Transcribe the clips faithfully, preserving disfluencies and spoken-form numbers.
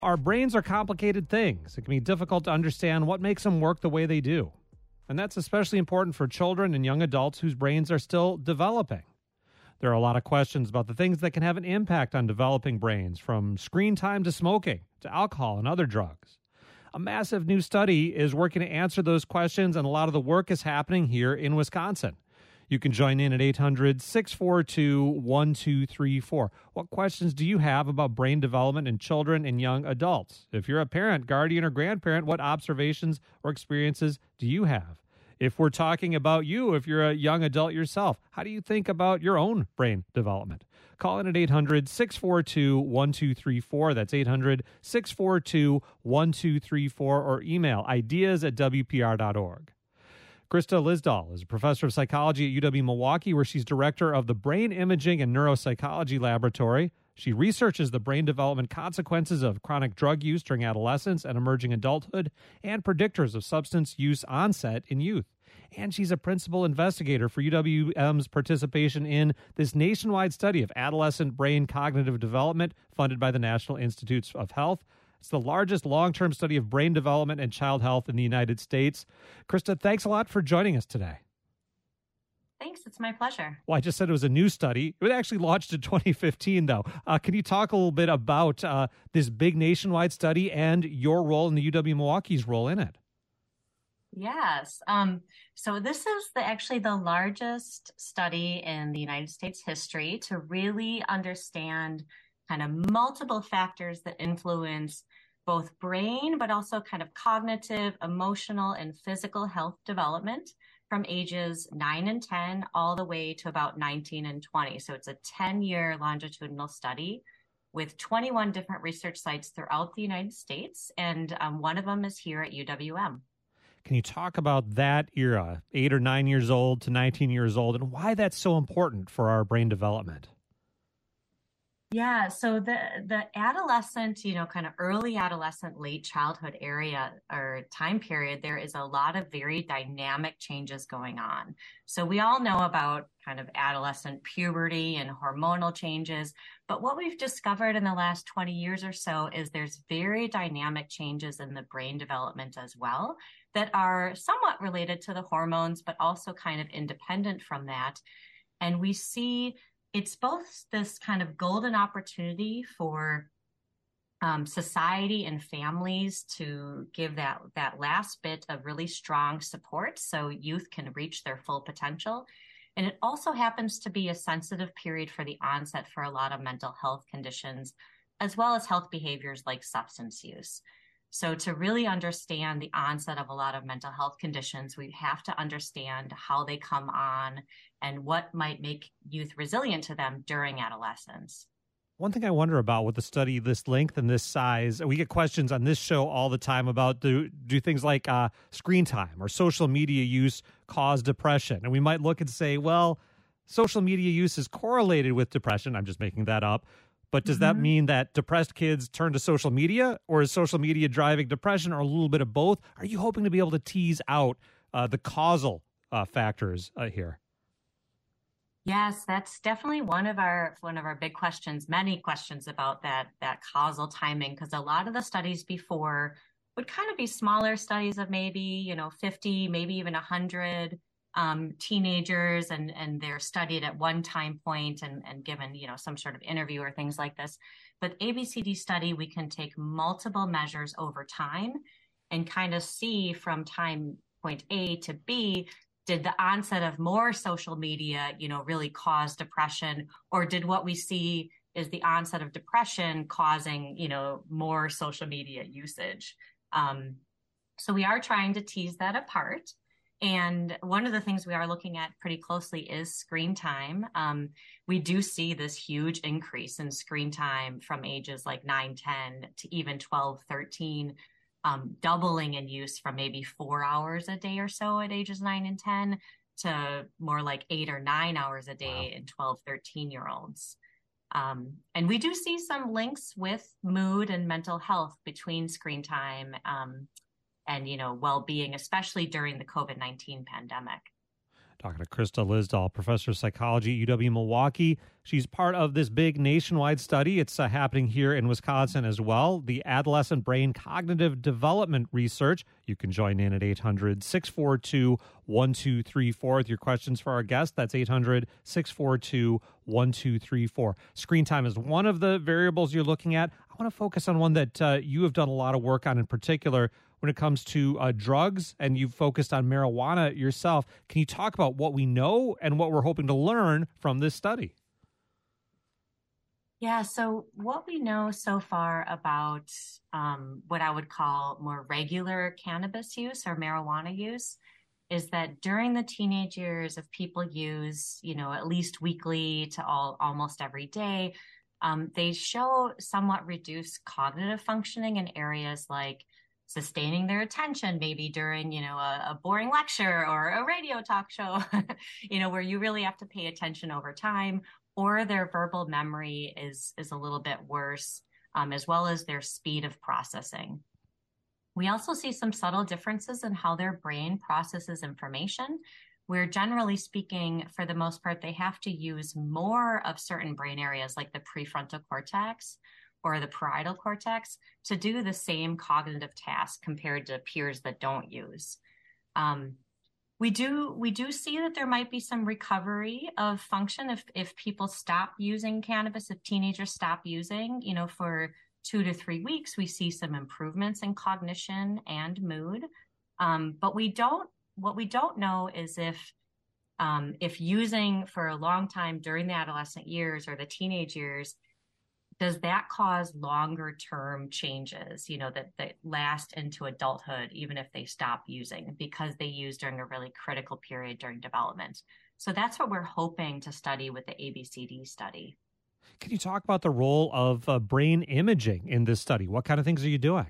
Our brains are complicated things. It can be difficult to understand what makes them work the way they do. And that's especially important for children and young adults whose brains are still developing. There are a lot of questions about the things that can have an impact on developing brains, from screen time to smoking to alcohol and other drugs. A massive new study is working to answer those questions, and a lot of the work is happening here in Wisconsin. You can join in at eight hundred, six four two, one two three four. What questions do you have about brain development in children and young adults? If you're a parent, guardian, or grandparent, what observations or experiences do you have? If we're talking about you, if you're a young adult yourself, how do you think about your own brain development? Call in at eight hundred, six four two, one two three four. That's eight hundred, six four two, one two three four, or email ideas at w p r dot org. Krista Lisdahl is a professor of psychology at U W-Milwaukee, where she's director of the Brain Imaging and Neuropsychology Laboratory. She researches the brain development consequences of chronic drug use during adolescence and emerging adulthood, and predictors of substance use onset in youth. And she's a principal investigator for U W M's participation in this nationwide study of adolescent brain cognitive development funded by the National Institutes of Health. It's the largest long-term study of brain development and child health in the United States. Krista, thanks a lot for joining us today. Thanks. It's my pleasure. Well, I just said it was a new study. It was actually launched in twenty fifteen, though. Uh, can you talk a little bit about uh, this big nationwide study and your role in the U W-Milwaukee's role in it? Yes. Um, so this is the, actually the largest study in the United States history to really understand kind of multiple factors that influence both brain, but also kind of cognitive, emotional, and physical health development from ages nine and ten all the way to about nineteen and twenty. So it's a ten-year longitudinal study with twenty-one different research sites throughout the United States, and um, one of them is here at U W M. Can you talk about that era, eight or nine years old to nineteen years old, and why that's so important for our brain development? Yeah, so the the adolescent, you know, kind of early adolescent, late childhood area or time period, there is a lot of very dynamic changes going on. So we all know about kind of adolescent puberty and hormonal changes, but what we've discovered in the last twenty years or so is there's very dynamic changes in the brain development as well that are somewhat related to the hormones, but also kind of independent from that. And we see it's both this kind of golden opportunity for um, society and families to give that, that last bit of really strong support so youth can reach their full potential. And it also happens to be a sensitive period for the onset for a lot of mental health conditions, as well as health behaviors like substance use. So to really understand the onset of a lot of mental health conditions, we have to understand how they come on and what might make youth resilient to them during adolescence. One thing I wonder about with the study this length and this size, we get questions on this show all the time about do, do things like uh, screen time or social media use cause depression? And we might look and say, well, social media use is correlated with depression. I'm just making that up. But does mm-hmm. that mean that depressed kids turn to social media, or is social media driving depression, or a little bit of both? Are you hoping to be able to tease out uh, the causal uh, factors uh, here? Yes, that's definitely one of our one of our big questions. Many questions about that that causal timing, because a lot of the studies before would kind of be smaller studies of maybe you know fifty, maybe even one hundred. Um, teenagers, and and they're studied at one time point and, and given, you know, some sort of interview or things like this. But A B C D study, we can take multiple measures over time and kind of see from time point A to B, did the onset of more social media, you know, really cause depression, or did what we see is the onset of depression causing, you know, more social media usage? Um, so we are trying to tease that apart. And one of the things we are looking at pretty closely is screen time. Um, we do see this huge increase in screen time from ages like nine, ten to even twelve, thirteen, um, doubling in use from maybe four hours a day or so at ages nine and ten to more like eight or nine hours a day wow. in twelve, thirteen year olds. Um, and we do see some links with mood and mental health between screen time um, and, you know, well-being, especially during the COVID nineteen pandemic. Talking to Krista Lisdahl, professor of psychology at U W-Milwaukee. She's part of this big nationwide study. It's uh, happening here in Wisconsin as well. The Adolescent Brain Cognitive Development Research. You can join in at eight hundred, six four two, one two three four with your questions for our guest. That's eight hundred, six four two, one two three four. Screen time is one of the variables you're looking at. I want to focus on one that uh, you have done a lot of work on in particular when it comes to uh, drugs, and you've focused on marijuana yourself. Can you talk about what we know and what we're hoping to learn from this study? Yeah, so what we know so far about um, what I would call more regular cannabis use or marijuana use is that during the teenage years, if people use, you know, at least weekly to all almost every day, um, they show somewhat reduced cognitive functioning in areas like sustaining their attention, maybe during, you know, a, a boring lecture or a radio talk show, you know, where you really have to pay attention over time, or their verbal memory is, is a little bit worse, um, as well as their speed of processing. We also see some subtle differences in how their brain processes information, where generally speaking, for the most part, they have to use more of certain brain areas like the prefrontal cortex or the parietal cortex to do the same cognitive task compared to peers that don't use. Um, we do we do see that there might be some recovery of function if if people stop using cannabis, if teenagers stop using, you know, for two to three weeks, we see some improvements in cognition and mood. Um, but we don't, what we don't know is if um, if using for a long time during the adolescent years or the teenage years, does that cause longer term changes, you know, that, that last into adulthood, even if they stop using because they use during a really critical period during development? So that's what we're hoping to study with the A B C D study. Can you talk about the role of uh, brain imaging in this study? What kind of things are you doing?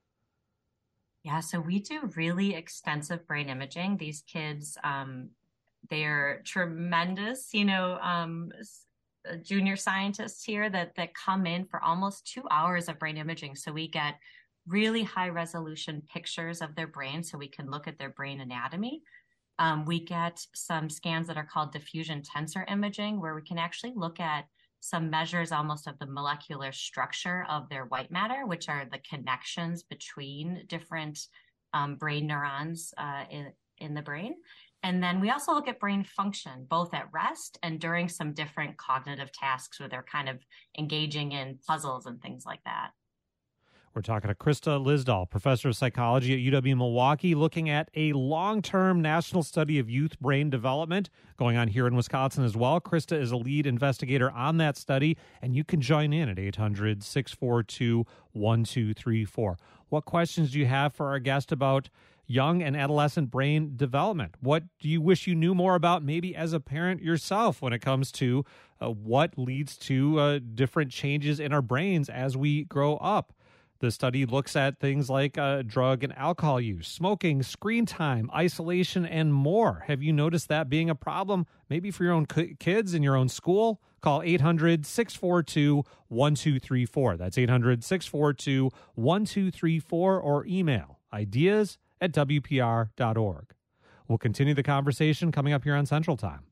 Yeah, so we do really extensive brain imaging. These kids, um, they're tremendous, you know, um, junior scientists here that that come in for almost two hours of brain imaging. So we get really high resolution pictures of their brain so we can look at their brain anatomy. Um, we get some scans that are called diffusion tensor imaging, where we can actually look at some measures almost of the molecular structure of their white matter, which are the connections between different um, brain neurons uh, in, in the brain. And then we also look at brain function, both at rest and during some different cognitive tasks where they're kind of engaging in puzzles and things like that. We're talking to Krista Lisdahl, professor of psychology at U W-Milwaukee, looking at a long-term national study of youth brain development going on here in Wisconsin as well. Krista is a lead investigator on that study, and you can join in at eight hundred, six four two, one two three four. What questions do you have for our guest about young and adolescent brain development? What do you wish you knew more about maybe as a parent yourself when it comes to uh, what leads to uh, different changes in our brains as we grow up? The study looks at things like uh, drug and alcohol use, smoking, screen time, isolation, and more. Have you noticed that being a problem maybe for your own kids in your own school? Call eight hundred, six four two, one two three four. That's eight hundred, six four two, one two three four, or email ideas at W P R dot org. We'll continue the conversation coming up here on Central Time.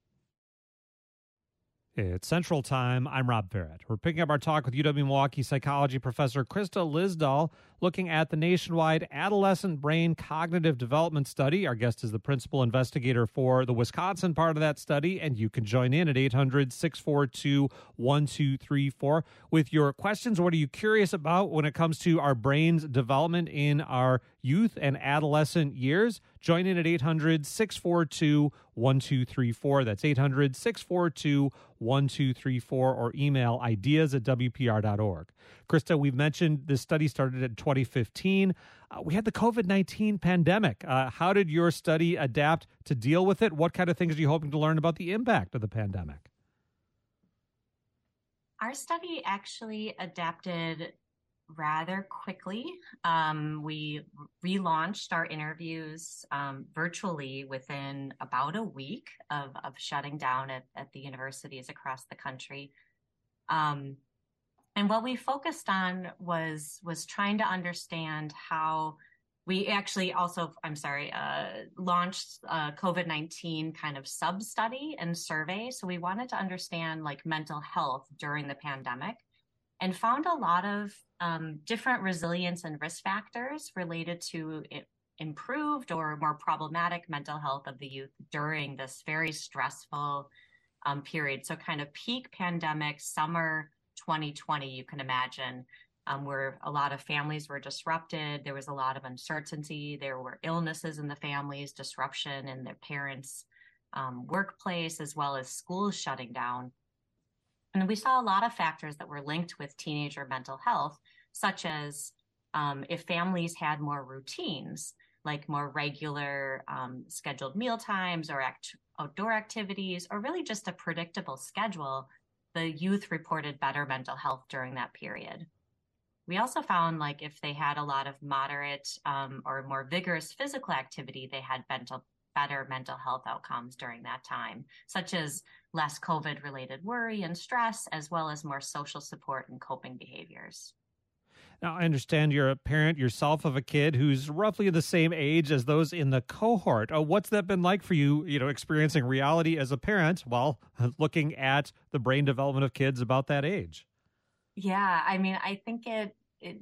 It's Central Time. I'm Rob Barrett. We're picking up our talk with U W-Milwaukee psychology professor Krista Lisdahl, looking at the nationwide adolescent brain cognitive development study. Our guest is the principal investigator for the Wisconsin part of that study, and you can join in at eight hundred, six four two, one two three four with your questions. What are you curious about when it comes to our brain's development in our youth and adolescent years? Join in at eight hundred, six four two, one two three four. That's eight hundred, six four two, one two three four, or email ideas at W P R dot org. Krista, we've mentioned this study started in twenty fifteen. Uh, we had the COVID nineteen pandemic. Uh, how did your study adapt to deal with it? What kind of things are you hoping to learn about the impact of the pandemic? Our study actually adapted rather quickly. Um, we relaunched our interviews um, virtually within about a week of, of shutting down at, at the universities across the country. Um, and what we focused on was, was trying to understand how we actually also, I'm sorry, uh, launched a COVID nineteen kind of sub-study and survey. So we wanted to understand like mental health during the pandemic and found a lot of um, different resilience and risk factors related to it, improved or more problematic mental health of the youth during this very stressful um, period. So kind of peak pandemic, summer twenty twenty, you can imagine, um, where a lot of families were disrupted. There was a lot of uncertainty. There were illnesses in the families, disruption in their parents' um, workplace, as well as schools shutting down. And we saw a lot of factors that were linked with teenager mental health, such as um, if families had more routines, like more regular um, scheduled meal times or act- outdoor activities, or really just a predictable schedule, the youth reported better mental health during that period. We also found like if they had a lot of moderate um, or more vigorous physical activity, they had mental, better mental health outcomes during that time, such as less COVID-related worry and stress, as well as more social support and coping behaviors. Now, I understand you're a parent yourself of a kid who's roughly the same age as those in the cohort. Uh, what's that been like for you, you know, experiencing reality as a parent while looking at the brain development of kids about that age? Yeah, I mean, I think it it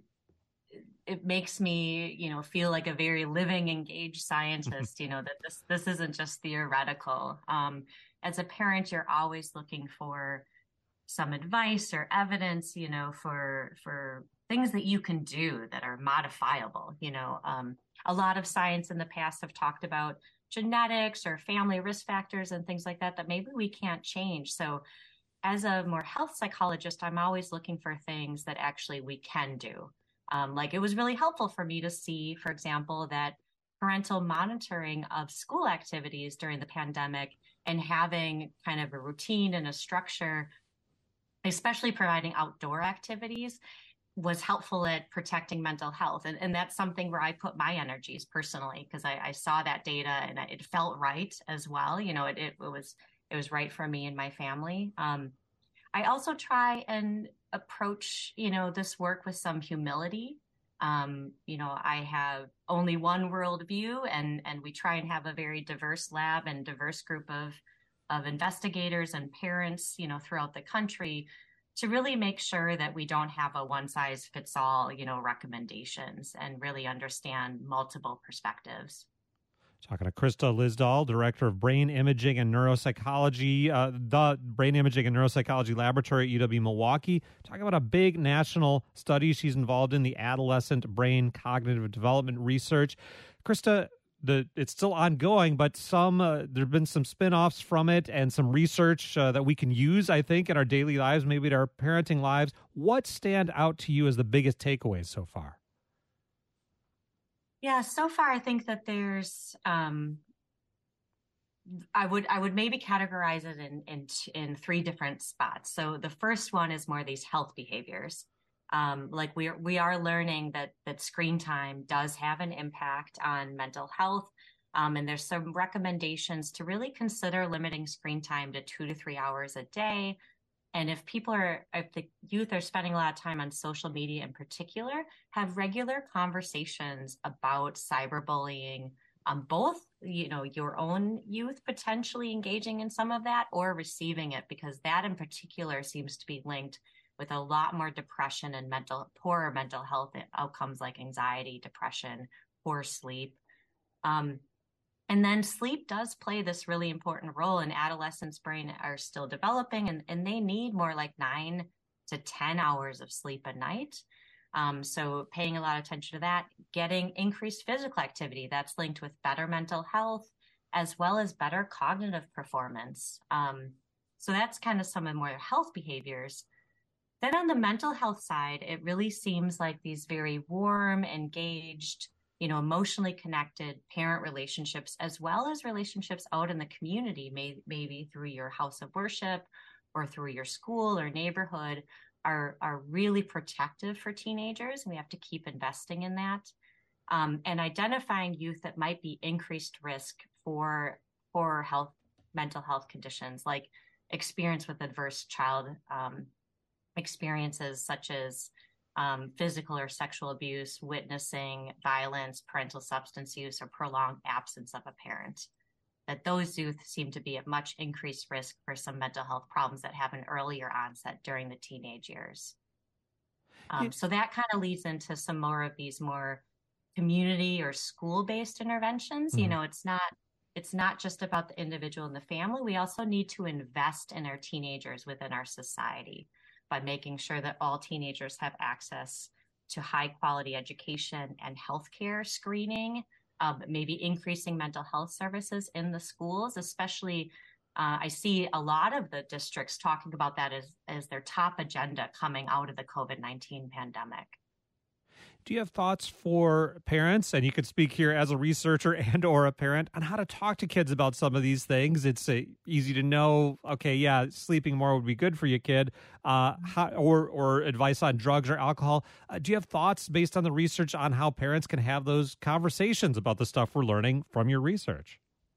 it makes me, you know, feel like a very living, engaged scientist, you know, that this this isn't just theoretical. Um, as a parent, you're always looking for some advice or evidence, you know, for for things that you can do that are modifiable. You know, um, a lot of science in the past have talked about genetics or family risk factors and things like that that maybe we can't change. So as a more health psychologist, I'm always looking for things that actually we can do. Um, like it was really helpful for me to see, for example, that parental monitoring of school activities during the pandemic and having kind of a routine and a structure, especially providing outdoor activities, was helpful at protecting mental health. And, and that's something where I put my energies personally, because I, I saw that data and it felt right as well. You know, it, it, it was it was right for me and my family. Um, I also try and approach, you know, this work with some humility. Um, you know, I have only one worldview, and and we try and have a very diverse lab and diverse group of of investigators and parents, you know, throughout the country, to really make sure that we don't have a one size fits all, you know, recommendations, and really understand multiple perspectives. Talking to Krista Lisdahl, Director of Brain Imaging and Neuropsychology, uh, the Brain Imaging and Neuropsychology Laboratory at U W-Milwaukee. Talking about a big national study she's involved in, the adolescent brain cognitive development research. Krista, the it's still ongoing, but some uh, there have been some spin-offs from it and some research uh, that we can use, I think, in our daily lives, maybe in our parenting lives. What stand out to you as the biggest takeaways so far? Yeah, so far I think that there's um, I would I would maybe categorize it in in in three different spots. So the first one is more these health behaviors. Um, like we are, we are learning that that screen time does have an impact on mental health. Um, and there's some recommendations to really consider limiting screen time to two to three hours a day. And if people are, if the youth are spending a lot of time on social media in particular, have regular conversations about cyberbullying, um, both, you know, your own youth potentially engaging in some of that or receiving it, because that in particular seems to be linked with a lot more depression and mental, poorer mental health outcomes like anxiety, depression, poor sleep. Um, And then sleep does play this really important role, and adolescents' brain are still developing, and, and they need more like nine to ten hours of sleep a night. Um, so paying a lot of attention to that, getting increased physical activity, that's linked with better mental health as well as better cognitive performance. Um, so that's kind of some of the more health behaviors. Then on the mental health side, it really seems like these very warm, engaged, you know, emotionally connected parent relationships, as well as relationships out in the community, may, maybe through your house of worship or through your school or neighborhood, are, are really protective for teenagers. And we have to keep investing in that. Um, and identifying youth that might be increased risk for, for health, mental health conditions, like experience with adverse child um, experiences such as um, physical or sexual abuse, witnessing violence, parental substance use, or prolonged absence of a parent. That those youth seem to be at much increased risk for some mental health problems that have an earlier onset during the teenage years. Um, Yeah. so that kind of leads into some more of these more community or school-based interventions. Mhm. You know, it's not it's not just about the individual and the family. We also need to invest in our teenagers within our society by making sure that all teenagers have access to high quality education and healthcare screening, um, maybe increasing mental health services in the schools, especially. Uh, I see a lot of the districts talking about that as, as their top agenda coming out of the COVID nineteen pandemic. Do you have thoughts for parents, and you could speak here as a researcher and or a parent, on how to talk to kids about some of these things? It's uh, easy to know, okay, yeah, sleeping more would be good for your kid, uh, how, or, or advice on drugs or alcohol. Uh, do you have thoughts based on the research on how parents can have those conversations about the stuff we're learning from your research?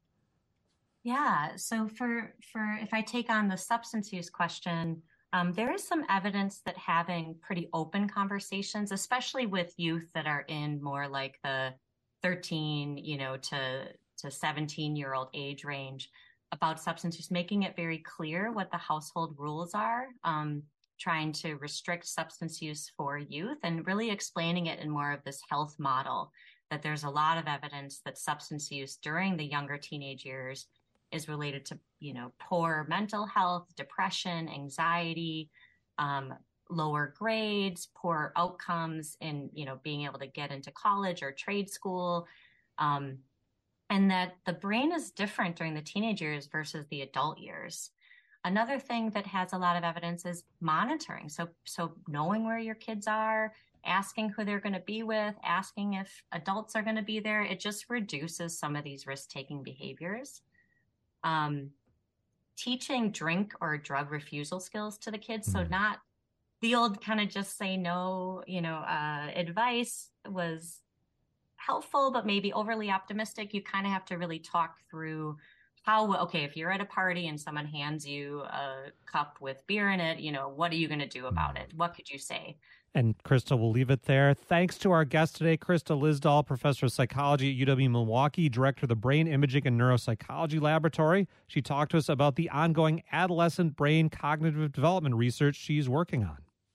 Yeah. So for for if I take on the substance use question, um, there is some evidence that having pretty open conversations, especially with youth that are in more like the thirteen, you know, to to seventeen year old age range about substance use, making it very clear what the household rules are, um, trying to restrict substance use for youth, and really explaining it in more of this health model. That there's a lot of evidence that substance use during the younger teenage years is related to, you know, poor mental health, depression, anxiety, um, lower grades, poor outcomes in, you know, being able to get into college or trade school. Um, and that the brain is different during the teenage years versus the adult years. Another thing that has a lot of evidence is monitoring. So, so knowing where your kids are, asking who they're going to be with, asking if adults are going to be there, it just reduces some of these risk-taking behaviors. Um, teaching drink or drug refusal skills to the kids. So not the old kind of just say no, you know, uh, advice was helpful, but maybe overly optimistic. You kind of have to really talk through how, okay, if you're at a party and someone hands you a cup with beer in it, you know, what are you going to do about it? What could you say? And Krista, we'll leave it there. Thanks to our guest today, Krista Lisdahl, professor of psychology at U W-Milwaukee, director of the Brain Imaging and Neuropsychology Laboratory. She talked to us about the ongoing adolescent brain cognitive development research she's working on.